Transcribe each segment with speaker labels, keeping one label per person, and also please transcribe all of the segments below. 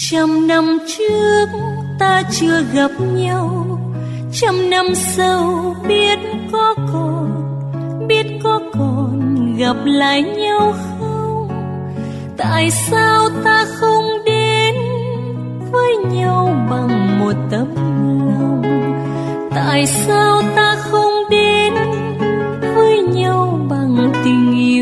Speaker 1: 100 năm trước ta chưa gặp nhau, 100 năm sau biết có còn gặp lại nhau không? Tại sao ta không đến với nhau bằng một tấm lòng? Tại sao ta không đến với nhau bằng tình yêu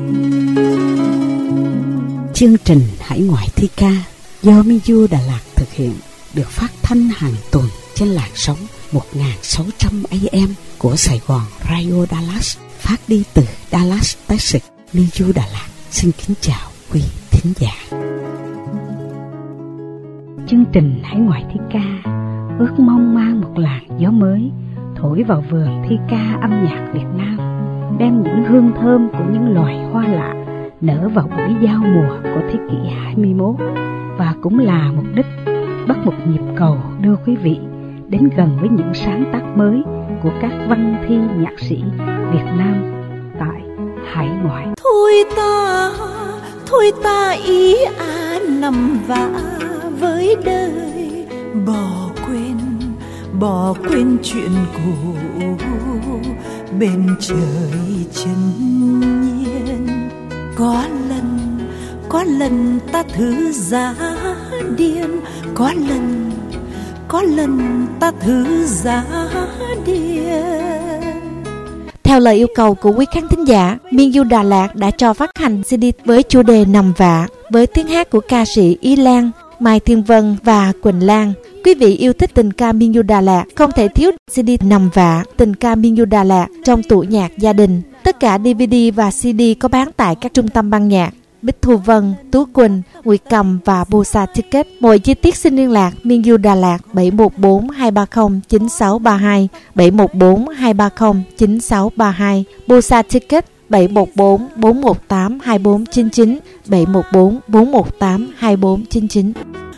Speaker 1: thương?
Speaker 2: Chương trình Hải ngoại thi ca do Minju Đà Lạt thực hiện được phát thanh hàng tuần trên làn sóng 1600 AM của Sài Gòn Radio Dallas, phát đi từ Dallas, Texas. Minju Đà Lạt xin kính chào quý thính giả. Chương trình Hải ngoại thi ca ước mong mang một làn gió mới thổi vào vườn thi ca âm nhạc Việt Nam, đem những hương thơm của những loài hoa lạ nở vào buổi giao mùa của thế kỷ 21, và cũng là mục đích bắt một nhịp cầu đưa quý vị đến gần với những sáng tác mới của các văn thi nhạc sĩ Việt Nam tại hải ngoại.
Speaker 1: Thôi ta ý nằm vạ với đời, bỏ quên chuyện cũ, bên trời chân nhiên. Có lần ta thử giá điên, có lần ta thử giá điên.
Speaker 3: Theo lời yêu cầu của quý khán thính giả, Minju Đà Lạt đã cho phát hành CD với chủ đề Nằm Vạ, với tiếng hát của ca sĩ Ý Lan, Mai Thiên Vân và Quỳnh Lan. Quý vị yêu thích tình ca Minju Đà Lạt không thể thiếu CD Nằm Vạ, tình ca Minju Đà Lạt trong tủ nhạc gia đình. Tất cả DVD và CD có bán tại các trung tâm ban nhạc Bích Thu Vân, Tú Quỳnh, Nguyệt Cầm và Bosa Ticket. Mọi chi tiết xin liên lạc Minju Đà Lạt 714-230-9632, 714-230-9632, Bosa Ticket 714-418-2499, 714-418-2499.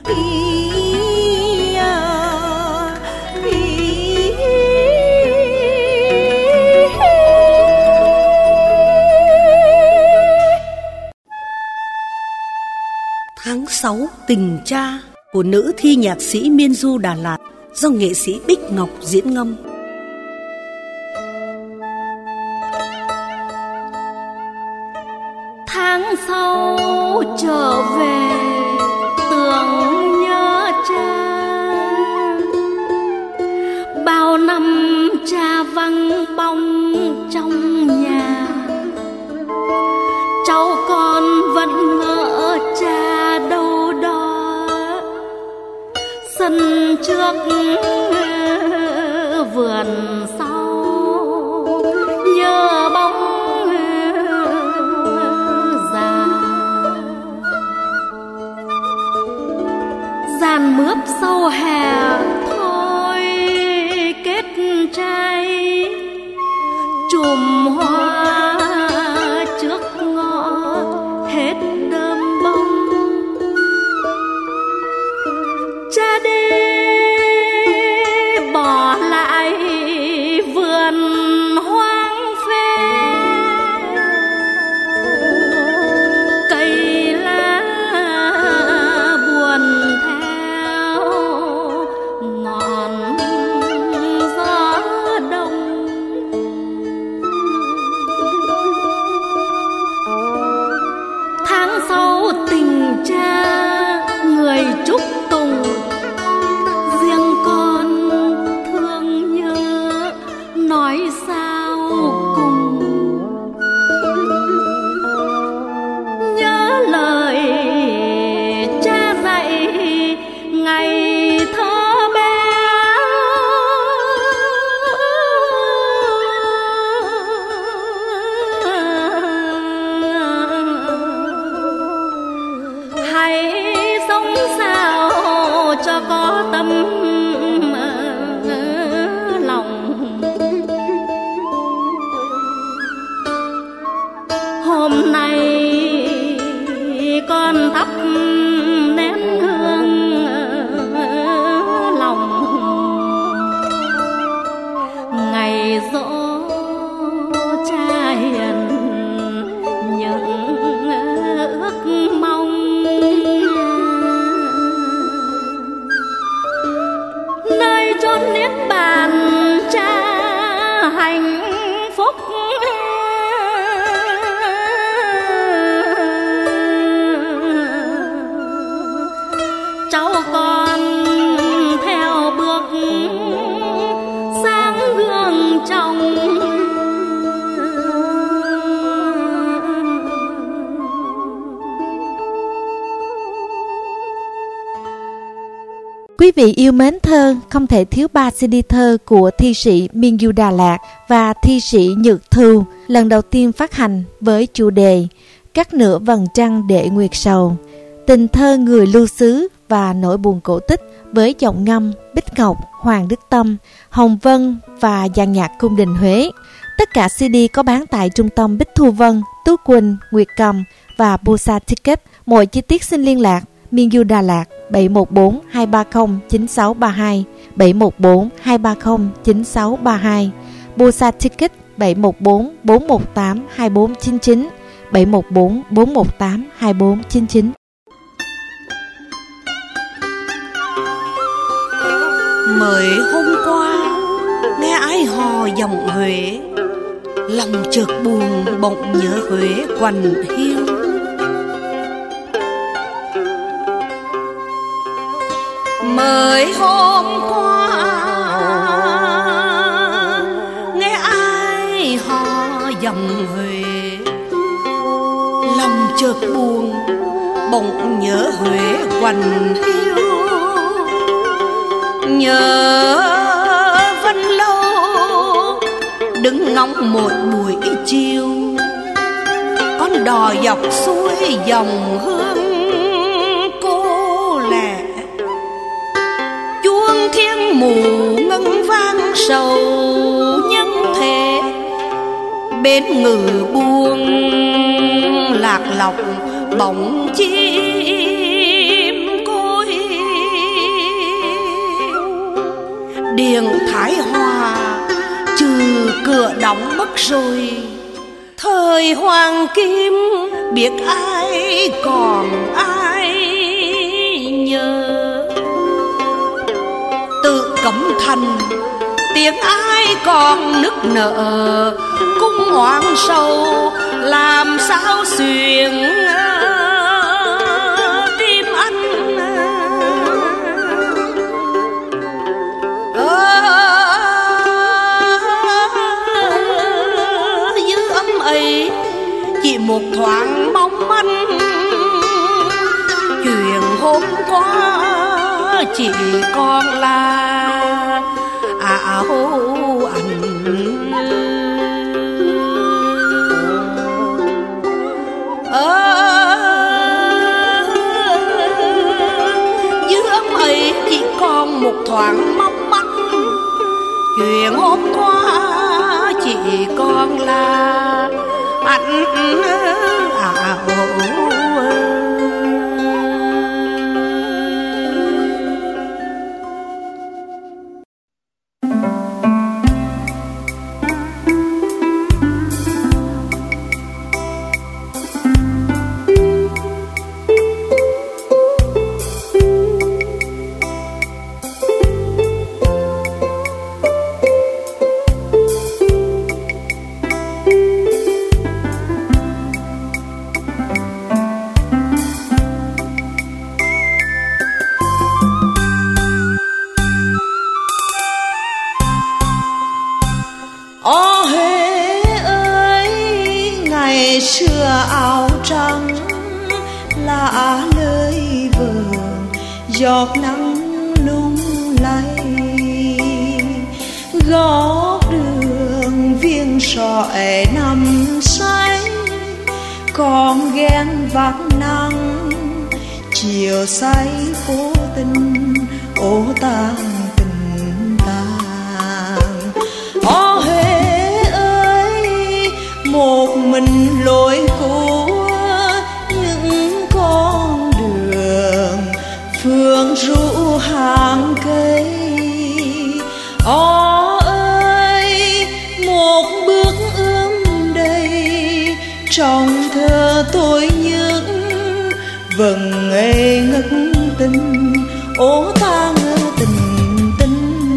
Speaker 4: Tháng 6 Tình Cha của nữ thi nhạc sĩ Minju Đà Lạt do nghệ sĩ Bích Ngọc diễn ngâm.
Speaker 1: Tháng 6 trở về tưởng nhớ cha, bao năm cha vắng bóng trong nhà, cháu con vẫn ngỡ cha đâu đó, sân trước vườn sau nhớ bóng già, giàn mướp sau hè thôi kết trái, chùm hoa trước ngõ hết đơm bông. Cha đi bỏ lại vườn hoang phế, cây lá buồn theo ngọn gió đông. Tháng 6 tình cha người chúc tùng, riêng con thương nhớ nói sao cùng. Nhớ lời cha dạy ngày thơ bé, hãy sống sao cho có tâm lòng. Hôm nay con thắp nén hương lòng, ngày dỗ cha hiền những ước mong.
Speaker 3: Quý vị yêu mến thơ, không thể thiếu 3 CD thơ của thi sĩ Miên Du Đà Lạt và thi sĩ Nhược Thu, lần đầu tiên phát hành với chủ đề Cắt nửa vầng trăng để nguyệt sầu, tình thơ người lưu xứ và nỗi buồn cổ tích với giọng ngâm Bích Ngọc, Hoàng Đức Tâm, Hồng Vân và dàn nhạc cung đình Huế. Tất cả CD có bán tại trung tâm Bích Thu Vân, Tú Quỳnh, Nguyệt Cầm và Busa Ticket. Mọi chi tiết xin liên lạc Miên Du Đà Lạt 714 230 9632, 714 230 9632, Busa Ticket 714 418 2499, 714 418 2499.
Speaker 4: Mới hôm qua nghe ai hò giọng Huế, lòng chợt buồn bỗng nhớ Huế quằn hiu. Mới hôm qua nghe ai hò giọng Huế, lòng chợt buồn bỗng nhớ Huế quằn hiu. Nhớ vẫn lâu đứng ngóng một buổi chiều, con đò dọc suối dòng hương cô lẻ, chuông thiêng mù ngân vang sầu nhân thế. Bên ngự buông lạc lọc bóng chim côi, điện Thái Hòa trừ cửa đóng mất rồi. Thời hoàng kim biết ai còn ai nhớ, tự cấm thành tiếng ai còn nức nở. Cung hoàng sầu làm sao xuyên tim anh. Dư âm ấy chỉ một thoáng mong manh, chuyện hôm qua chỉ còn là ảo ảnh. Dư âm ấy chỉ còn một thoáng mong manh, chuyện hôm qua chỉ còn là ảnh ảo.
Speaker 5: Giọt nắng lung lay góc đường viên sỏi nằm say, con ghen vắt nắng chiều say phố tình ô tàn tình tàn. Ó Huế ơi một mình lối của những con đường phương ru hàng cây. Ó ơi một bước ươm đầy trong thơ tôi những vầng ngây ngất tình ô ta ngơ tình tình.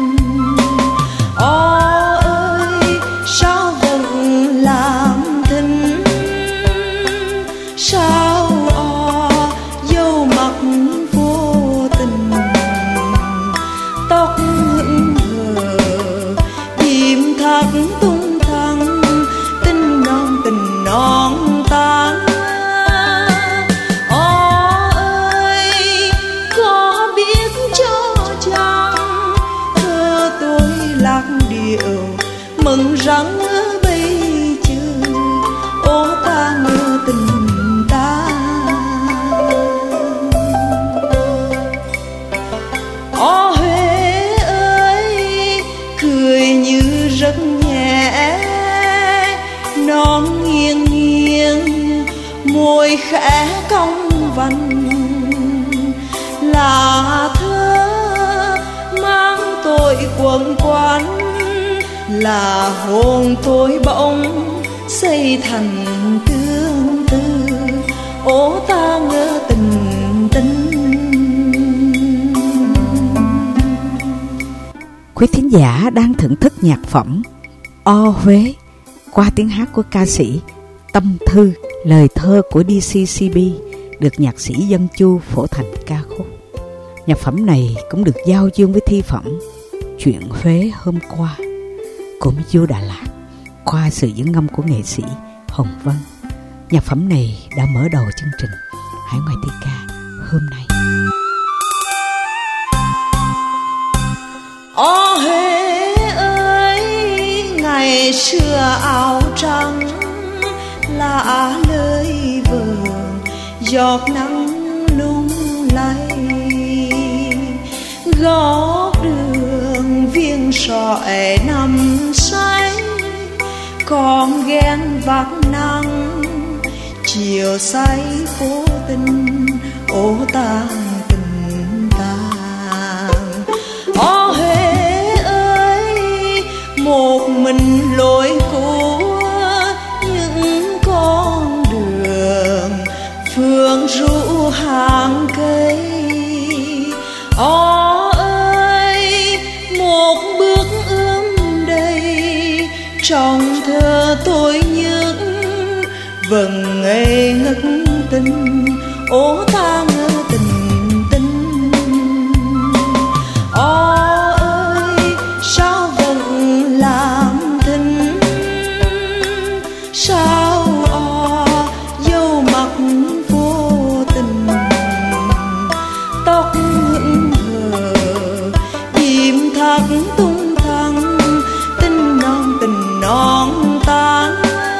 Speaker 5: Ó ơi sao vẫn làm thinh, sao ó dâu mặt vô tình, tóc hững hờ chim thác tung thăng tình non tan. Ó ơi có biết cho răng bây giờ ô ta ngỡ tình ta. Ó Huế ơi cười như rất nhẹ, non nghiêng nghiêng môi khẽ cong vành, là thơ mang tội quẩn quanh, là hồn tôi bỗng xây thành tương tư. Ô ta ngỡ tình tình.
Speaker 2: Quý thính giả đang thưởng thức nhạc phẩm O Huế qua tiếng hát của ca sĩ Tâm Thư, lời thơ của DCCB, được nhạc sĩ Dân Chu phổ thành ca khúc. Nhạc phẩm này cũng được giao dương với thi phẩm Chuyện Huế Hôm Qua của Miu Đà Lạt qua sự diễn ngâm của nghệ sĩ Hồng Vân. Nhạc phẩm này đã mở đầu chương trình Hải Ngoại Thi Ca hôm nay.
Speaker 5: Ó Huế ơi ngày xưa áo trắng là lời vờn, giọt nắng lung lay góc đường viên sỏi nằm say. Con ghen vác nắng chiều say phố tình, ô tang tình tang. Ó Huế ơi một mình lối của những con đường phương ru hàng cây. Ó ơi một bước ươm đầy trong thơ tôi những vầng ngây ngất tình, ô ta ngỡ tình tình. Ó ơi sao vẫn làm thinh, sao o dâu mặt vô tình, tóc hững hờ im thắt tung thăng, tình non tán.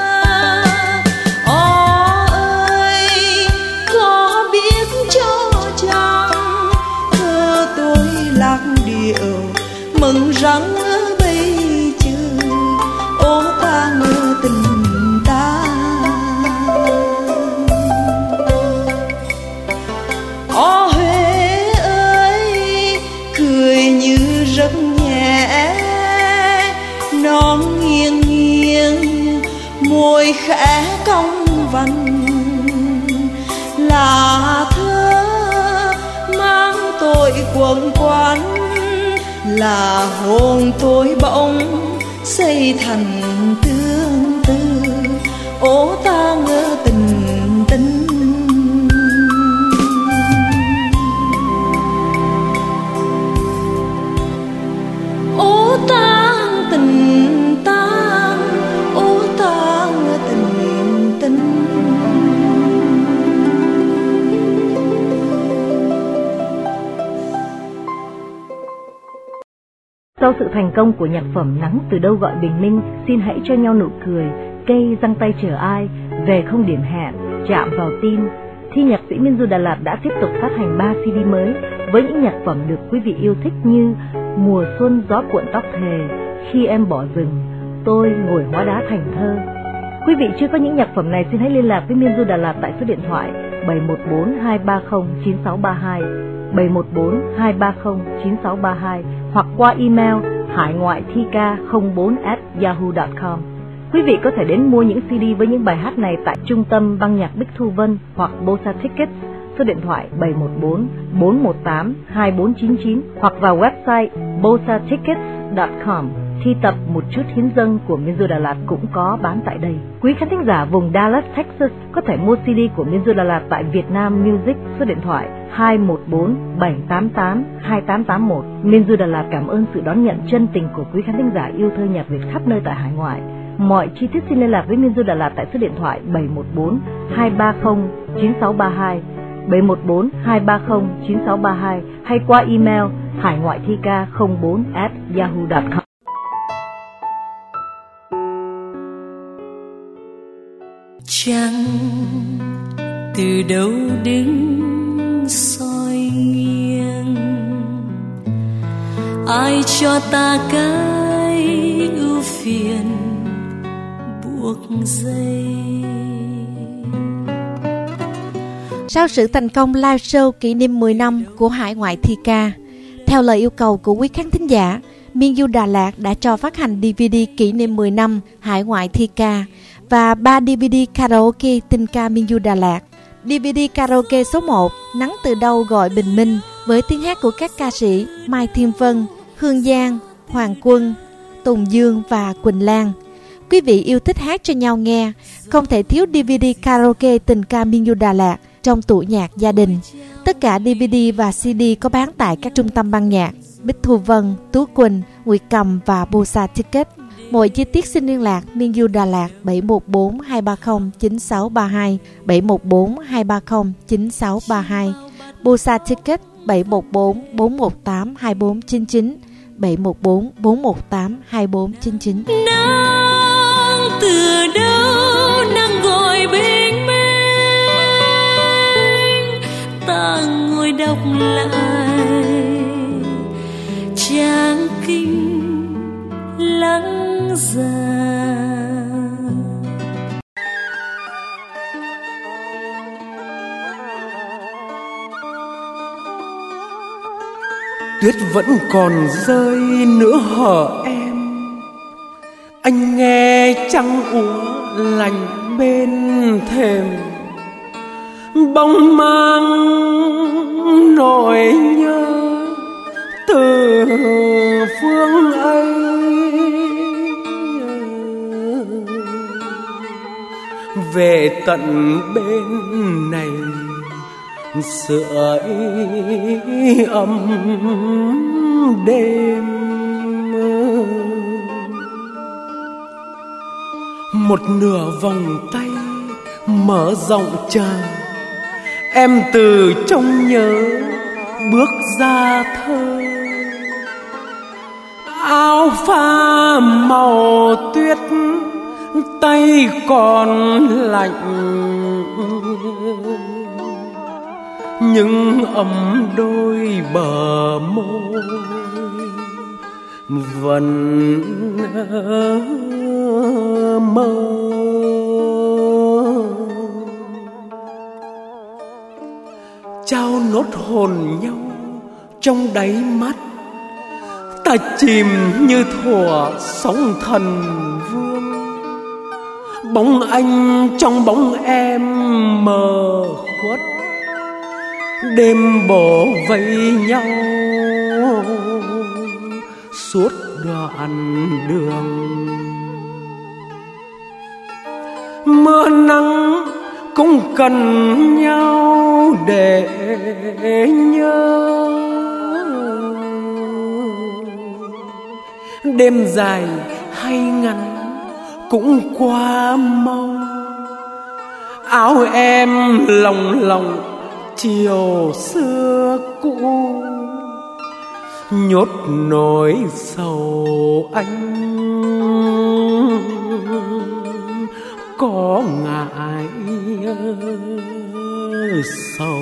Speaker 5: Ó ơi có biết cho chăng thơ tôi lạc điệu mừng răng bây giờ ô ta ngỡ tình ta. Ó Huế ơi cười như rất nhẹ, non nghiêng nghiêng môi khẽ cong vành, là thơ mang tội quẩn quanh, là hồn tôi bỗng xây thành tương tư. Ô ta ngỡ tình tình. Ô tang tình tang, ô tang tình tình.
Speaker 6: Sau sự thành công của nhạc phẩm Nắng Từ Đâu Gọi Bình Minh, Xin Hãy Cho Nhau Nụ Cười, Cây Giăng Tay Chờ Ai, Về Không Điểm Hẹn, Chạm Vào Tim, thì nhạc sĩ Miu Đà Lạt đã tiếp tục phát hành 3 CD mới với những nhạc phẩm được quý vị yêu thích như Mùa Xuân Gió Cuộn Tóc Thề, Khi Em Bỏ Rừng, Tôi Ngồi Hóa Đá Thành Thơ. Quý vị chưa có những nhạc phẩm này xin hãy liên lạc với Miu Đà Lạt tại số điện thoại 714-230-9632, 714-230-9632 hoặc qua email haingoaithika04@yahoo.com. Quý vị có thể đến mua những CD với những bài hát này tại Trung tâm Băng nhạc Bích Thu Vân hoặc Bosa Tickets, số điện thoại 714-418-2499 hoặc vào website bosatickets.com. Thi tập Một Chút Hiến Dâng của Miu Đà Lạt cũng có bán tại đây. Quý khán thính giả vùng Dallas, Texas có thể mua CD của Miu Đà Lạt tại Vietnam Music, số điện thoại 214-788-2881. Miu Đà Lạt cảm ơn sự đón nhận chân tình của quý khán thính giả yêu thơ nhạc Việt khắp nơi tại hải ngoại. Mọi chi tiết xin liên lạc với Miu Đà Lạt tại số điện thoại 714-230-9632, 714-230-9632 hay qua email haingoaithika04@yahoo.com.
Speaker 1: Trăng từ đâu đứng soi nghiêng, ai cho ta cái ưu phiền buộc dây.
Speaker 3: Sau sự thành công live show kỷ niệm 10 năm của Hải Ngoại Thi Ca, theo lời yêu cầu của quý khán thính giả, Miên Du Đà Lạt đã cho phát hành DVD kỷ niệm 10 năm Hải Ngoại Thi Ca và 3 DVD karaoke tình ca Miên Du Đà Lạt. DVD karaoke số 1 Nắng Từ Đâu Gọi Bình Minh với tiếng hát của các ca sĩ Mai Thiên Vân, Hương Giang, Hoàng Quân, Tùng Dương và Quỳnh Lan. Quý vị yêu thích hát cho nhau nghe, không thể thiếu DVD karaoke tình ca Miên Du Đà Lạt trong tủ nhạc gia đình. Tất cả DVD và CD có bán tại các trung tâm ban nhạc Bích Thu Vân, Tú Quỳnh, Nguyệt Cầm và Busa Ticket. Mọi chi tiết xin liên lạc Miên Du Đà Lạt 714 230 9632, 714 230 9632, Busa Ticket 714 418 2499, 714 418 2499.
Speaker 1: Nắng từ đâu nắng gọi bình minh, ta ngồi đọc lại trang kinh lắng già.
Speaker 7: Tuyết vẫn còn rơi nửa hở em, anh nghe trăng úa lạnh bên thềm, bóng mang nỗi nhớ từ phương ấy. Về tận bên này sưởi ấm đêm, một nửa vòng tay mở rộng chờ, em từ trong nhớ bước ra thơ. Áo pha màu tuyết tay còn lạnh, nhưng ấm đôi bờ môi vẫn mơ. Trao nốt hồn nhau trong đáy mắt, ta chìm như thuở sóng thần vương. Bóng anh trong bóng em mờ khuất, đêm bổ vây nhau suốt đoạn đường. Mưa nắng cũng cần nhau để nhớ, đêm dài hay ngắn cũng qua mau. Áo em lồng lộng chiều xưa cũ, nhốt nỗi sầu anh có ngại sầu.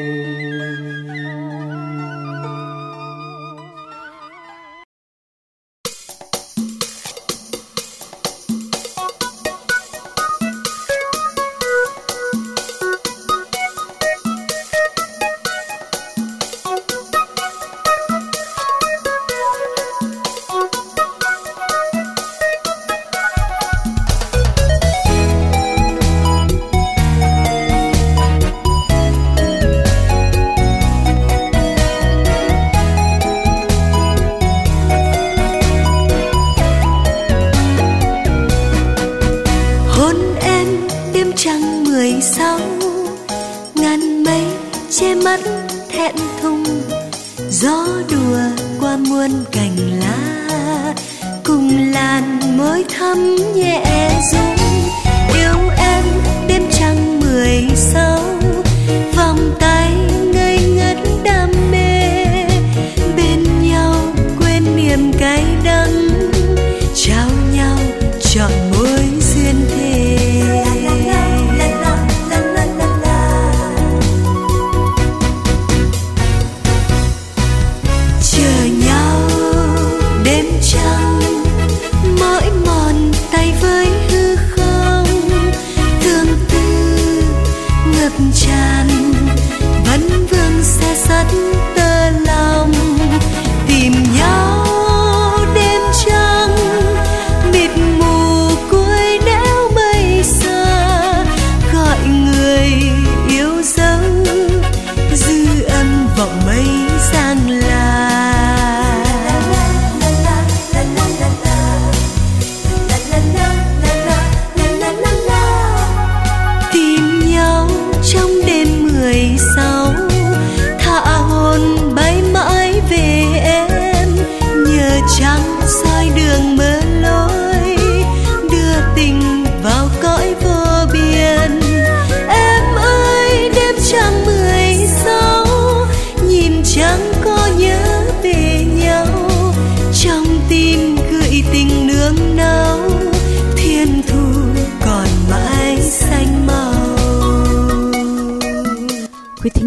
Speaker 1: gió đùa qua muôn cành lá, cùng làn môi thắm nhẹ rung. Yêu em đêm trăng 16, vòng tay ngây ngất đam mê, bên nhau quên niềm cay đắng, trao nhau trọn mối duyên thề.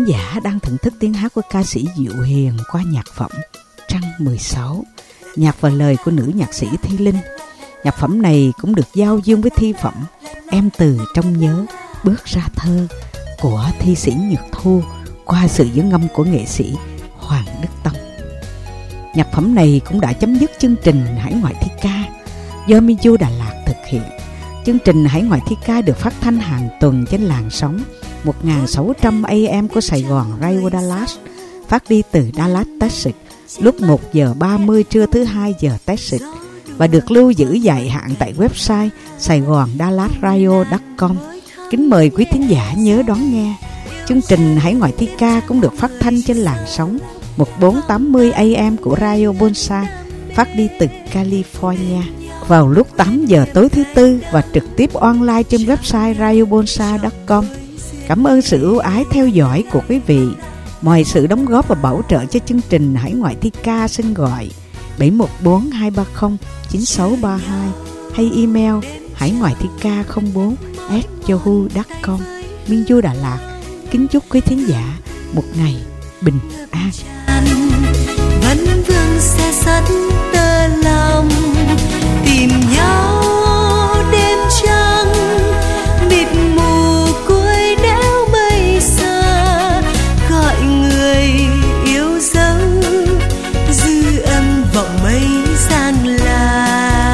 Speaker 2: thính giả đang thưởng thức tiếng hát của ca sĩ Diệu Hiền qua nhạc phẩm Trăng 16, nhạc và lời của nữ nhạc sĩ Thi Linh. Nhạc phẩm này cũng được giao dương với thi phẩm Em Từ Trong Nhớ Bước Ra Thơ của thi sĩ Nhược Thu qua sự dẫn ngâm của nghệ sĩ Hoàng Đức Tông. Nhạc phẩm này cũng đã chấm dứt chương trình Hải Ngoại Thi Ca do Minju Đà Lạt thực hiện. Chương trình Hải Ngoại Thi Ca được phát thanh hàng tuần trên làn sóng 1600 AM của Sài Gòn Radio Dallas, phát đi từ Dallas, Texas lúc 1 giờ 30 trưa thứ 2 giờ Texas và được lưu giữ dài hạn tại website saigondallatradio.com. Kính mời quý thính giả nhớ đón nghe. Chương trình Hải Ngoại Thi Ca cũng được phát thanh trên làn sóng 1480 AM của Radio Bonsa, phát đi từ California vào lúc 8 giờ tối thứ Tư và trực tiếp online trên website radiobonsa.com. Cảm ơn sự ưu ái theo dõi của quý vị. Mọi sự đóng góp và bảo trợ cho chương trình Hải Ngoại Thi Ca xin gọi 714-230-9632 hay email haingoaithika04@yahoo.com. Minju Đà Lạt kính chúc quý thính giả một ngày bình an.
Speaker 1: Vẫn vương xe sắt tơ lòng tìm nhau đêm trăng mịt mù cuối đéo mây xa, gọi người yêu dấu dư âm vọng mây giang là.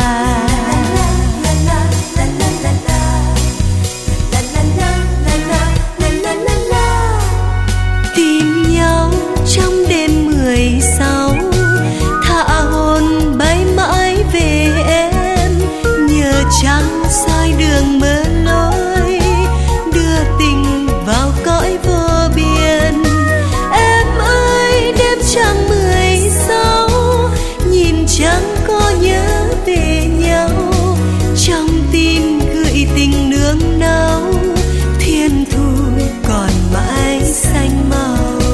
Speaker 1: Tìm nhau trong đêm 16, thả hồn bay mãi về em, nhờ trăng soi đường mơ lối, đưa tình vào cõi vô biên. Em ơi đêm trăng 16, nhìn trăng có nhớ về nhau, trong tim gửi tình nương náu, thiên thu còn mãi xanh màu.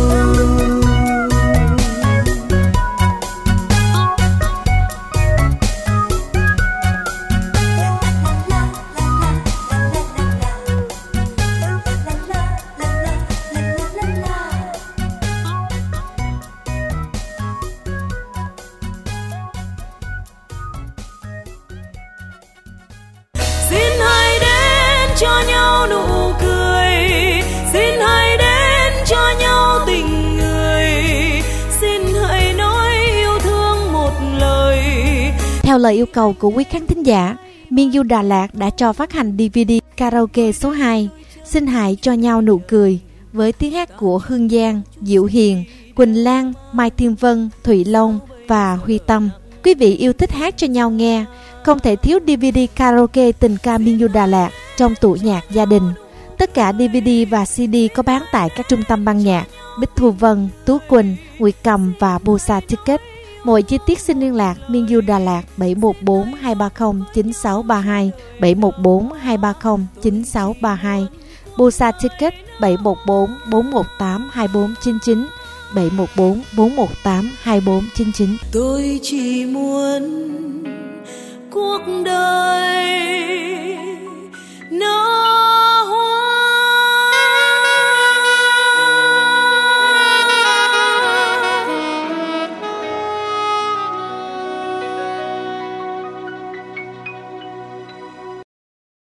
Speaker 1: Xin hãy đến cho nhau nụ cười, xin hãy đến cho nhau tình người, xin hãy nói yêu thương một lời.
Speaker 3: Theo lời yêu cầu của quý khán thính giả, Minju Đà Lạt đã cho phát hành DVD karaoke số 2 Xin hãy cho nhau nụ cười với tiếng hát của Hương Giang, Diệu Hiền, Quỳnh Lan, Mai Thiên Vân, Thụy Long và Huy Tâm. Quý vị yêu thích hát cho nhau nghe, không thể thiếu DVD karaoke tình ca Minju Đà Lạt trong tủ nhạc gia đình. Tất cả DVD và CD có bán tại các trung tâm ban nhạc Bích Thu Vân, Tú Quỳnh, Nguyệt Cầm và Bosa Ticket. Mọi chi tiết xin liên lạc Minju Đà Lạt 714-230-9632, 714-230-9632, Bosa Ticket 714-418-2499, 714-418-2499.
Speaker 1: Tôi chỉ muốn cuộc đời nó